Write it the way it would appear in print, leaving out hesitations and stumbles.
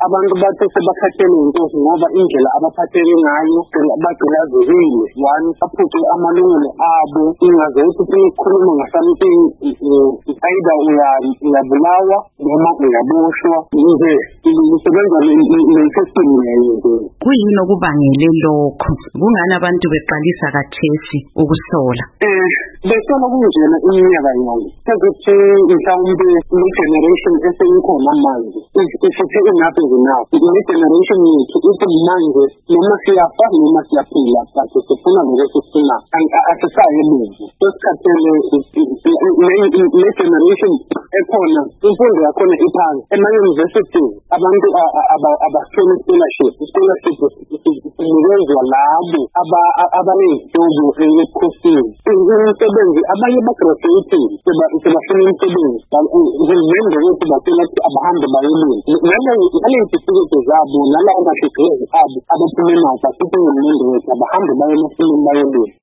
abantu bathe sebakhathele inkosi ngoba indlela abaphatheke ngayo bagqilazekile. One, baphuce amalungelo abo, ingazothi sikhuluma ngasamthing either uyabulawa noma uyaboshwa nje lisebenza le-system leyo. Kuyini okubangele lokho? Kungani abantu beqalisa kathesi ukusola? Besola kunjena iminyaka yonke sekuthi mhlawumbe le-generation eseyikhona manje isithe enough is enough. Le-generation yethu ithi manje noma siyafa noma siyaphila but sifuna lokho sifuna asisaye emuva. Sesikhathele le-generation ekhona imfundo yakhona iphansi. Ema-university abantu abatholi scholarship sinikezwa labo abanezidingo ebukhosini. Imisebenzi abanye bagraduating sebafuna imisebenzi. Uhulumende wethu bacela ukuthi abahambe bayolima. Nalezitifiketi zabo nala ama-degrees abo abaphumelayo basithi uhulumende wethu abahambe bayemasimini bayolima.